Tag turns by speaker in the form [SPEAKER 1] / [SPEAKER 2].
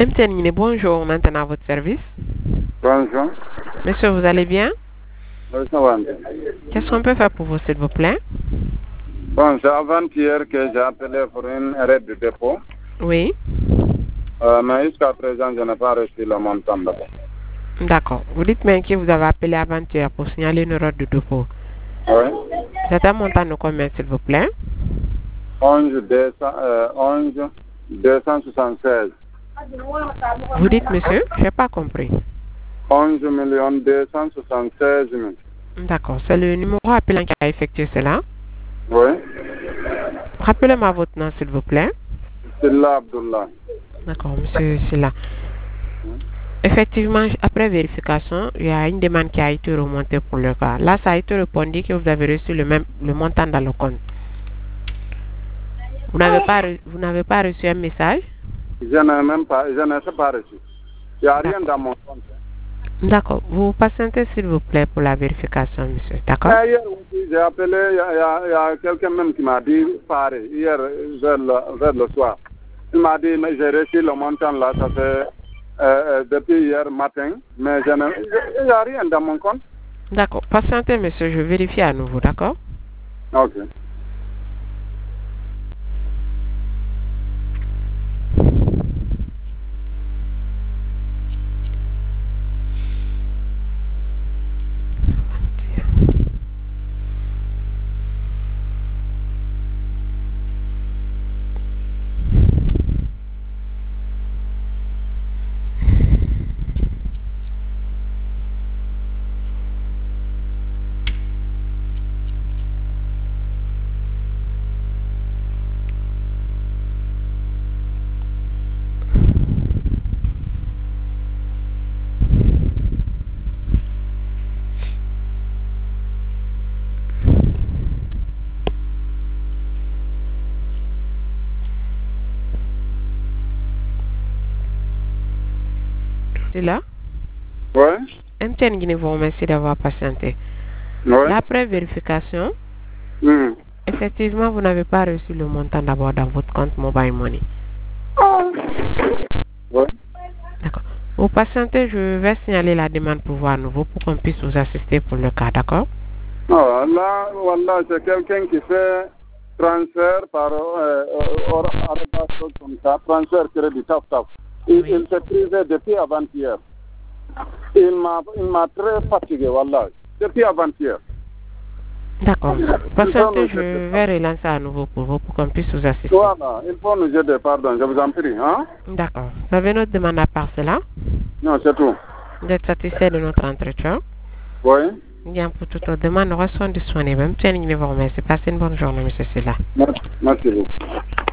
[SPEAKER 1] MTN Guinée, bonjour, maintenant à votre service.
[SPEAKER 2] Bonjour.
[SPEAKER 1] Monsieur, vous allez bien?
[SPEAKER 2] Oui, ça va.
[SPEAKER 1] Qu'est-ce qu'on peut faire pour vous, s'il vous plaît?
[SPEAKER 2] Bon, c'est avant-hier que j'ai appelé pour une arrêt de dépôt.
[SPEAKER 1] Oui.
[SPEAKER 2] Mais jusqu'à présent, je n'ai pas reçu le montant d'abord.
[SPEAKER 1] D'accord. Vous dites même que vous avez appelé avant-hier pour signaler une erreur de dépôt.
[SPEAKER 2] Oui.
[SPEAKER 1] C'est un montant de combien, s'il vous plaît?
[SPEAKER 2] 11 276.
[SPEAKER 1] Vous dites, monsieur? Je n'ai pas compris.
[SPEAKER 2] 11 276 000.
[SPEAKER 1] D'accord. C'est le numéro appelant qui a effectué cela.
[SPEAKER 2] Oui.
[SPEAKER 1] Rappelez-moi votre nom, s'il vous plaît.
[SPEAKER 2] Silla Abdullah.
[SPEAKER 1] D'accord, monsieur Silla. Effectivement, après vérification, il y a une demande qui a été remontée pour le cas. Là, ça a été répondu que vous avez reçu le montant dans le compte. Vous n'avez pas reçu un message?
[SPEAKER 2] Je n'ai pas reçu. Il n'y a rien dans mon compte.
[SPEAKER 1] D'accord. Vous patientez, s'il vous plaît, pour la vérification, monsieur. D'accord?
[SPEAKER 2] Hier aussi, j'ai appelé, il y a quelqu'un même qui m'a dit pareil, hier vers le soir. Il m'a dit, mais j'ai reçu le montant là, ça fait depuis hier matin, mais il n'y a rien dans mon compte.
[SPEAKER 1] D'accord. Patientez, monsieur, je vérifie à nouveau, d'accord?
[SPEAKER 2] Ok.
[SPEAKER 1] C'est là?
[SPEAKER 2] Oui.
[SPEAKER 1] MTN Guinée vous remercie d'avoir patienté.
[SPEAKER 2] Oui.
[SPEAKER 1] Après vérification, effectivement, vous n'avez pas reçu le montant d'abord dans votre compte Mobile Money.
[SPEAKER 2] Oui.
[SPEAKER 1] D'accord. Vous patientez, je vais signaler la demande pour voir à nouveau pour qu'on puisse vous assister pour le cas, d'accord?
[SPEAKER 2] Oh, là, voilà, c'est quelqu'un qui fait transfert par comme ça, transfert crédit, taf, taf. Il s'est privé depuis avant-hier. Il m'a très fatigué, voilà, depuis avant-hier.
[SPEAKER 1] D'accord. Patientez, je vais relancer à nouveau pour vous pour qu'on puisse vous assister.
[SPEAKER 2] Voilà, il faut nous aider, pardon, je vous en prie. Hein?
[SPEAKER 1] D'accord. Vous avez notre demande à part cela?
[SPEAKER 2] Non, c'est tout.
[SPEAKER 1] Vous êtes satisfait de notre entretien?
[SPEAKER 2] Oui.
[SPEAKER 1] Bien, pour toute autre demande, nous restons disponibles. Tiens, vous remercie. Passez une bonne journée, monsieur Silla.
[SPEAKER 2] Merci beaucoup.